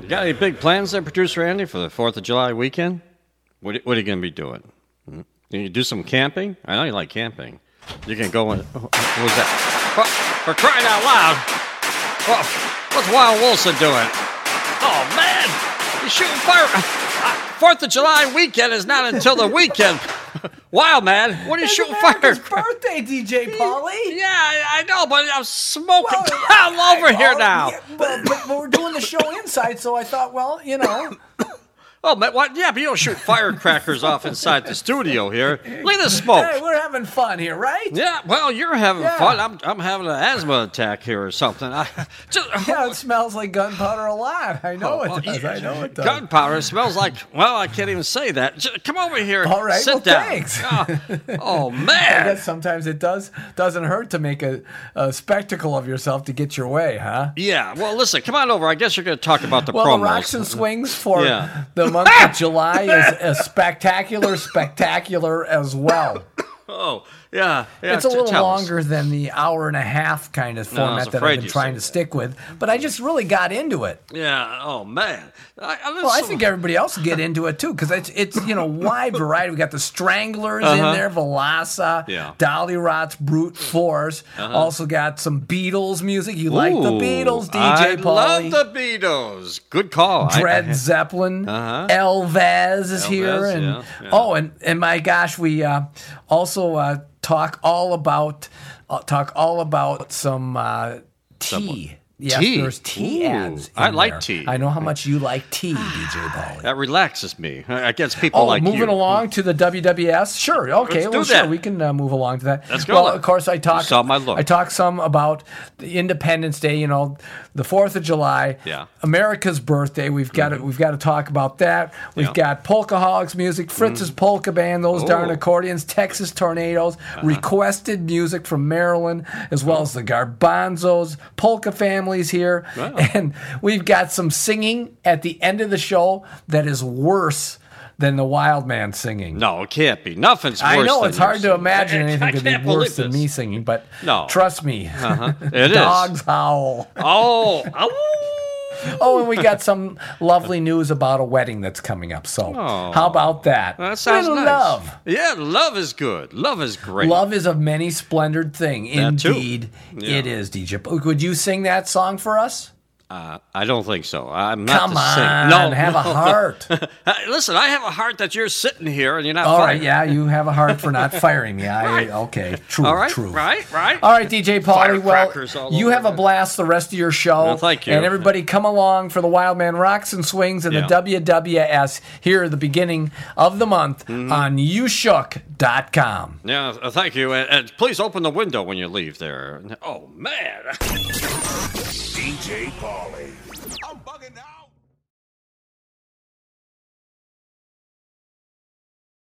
You got any big plans there, Producer Andy, for the 4th of July weekend? What are you going to be doing? You do some camping? I know you like camping. You can go in. What was that? For crying out loud. What's Wild Wilson doing? Oh, man. He's shooting fire. 4th of July weekend is not until the weekend. Wild man, what are you shooting fire? It's birthday, DJ Pauly. Yeah, I know, but I'm smoking all over here now. Yeah, but we're doing the show inside, so I thought, well, you know. Oh, man, what? Yeah, but you don't shoot firecrackers off inside the studio here. Look at this smoke. Hey, we're having fun here, right? Yeah, well, you're having fun. I'm having an asthma attack here or something. Yeah, it smells like gunpowder a lot. I know it does. I know it does. Gunpowder smells like, well, I can't even say that. Come over here. All right, Sit down. Thanks. Oh, man. I guess sometimes it doesn't hurt to make a spectacle of yourself to get your way, huh? Yeah, well, listen, come on over. I guess you're going to talk about the promos. Well, the Rocks and Swings for the month of July is spectacular as well. Oh, yeah. It's a little longer than the hour and a half kind of format that I've been trying to stick with, but I just really got into it. Yeah. Oh man. I think everybody else will get into it too because it's wide variety. We got the Stranglers in there, Velasa, Dolly Rott's Brute Force. Also got some Beatles music. You like the Beatles, DJ Pauly? I love the Beatles. Good call. Dred Zeppelin, Elvis is here, and and my gosh, we also talk all about some tea. Yes, tea. There's tea ads. I like tea. I know how much you like tea, DJ Pauly. That relaxes me against people like you. Moving along to the WWS? Sure. Okay. Let's do that. Sure. We can move along to that. Let's go. Well, of course, I talk some about the Independence Day. You know, the 4th of July. Yeah. America's birthday. We've got to talk about that. We've got Polkaholics music, Fritz's Polka Band, those darn accordions, Texas Tornadoes, requested music from Maryland, as well as the Garbanzos, Polka Families here, and we've got some singing at the end of the show that is worse than the Wild Man singing. No, it can't be. Nothing's worse. I know than it's hard to imagine anything could be worse this. than me singing, but no. Trust me, it dogs is. howl. Oh, and we got some lovely news about a wedding that's coming up. So, how about that? That sounds nice. Love. Yeah, love is good. Love is great. Love is a many splendored thing. Indeed, it is, DJ. Would you sing that song for us? I don't think so. I'm not Come to sing. on, No, have a heart. Listen, I have a heart that you're sitting here and you're not All firing. right, yeah, you have a heart for not firing me. Okay, true, All right, true. Right. All right, DJ Pauly, well, you have a there. blast the rest of your show. Well, thank you. And everybody come along for the Wild Man Rocks and Swings and the WWS here at the beginning of the month on YouShook.com. Yeah, thank you. And please open the window when you leave there. Oh, man. DJ Pauly.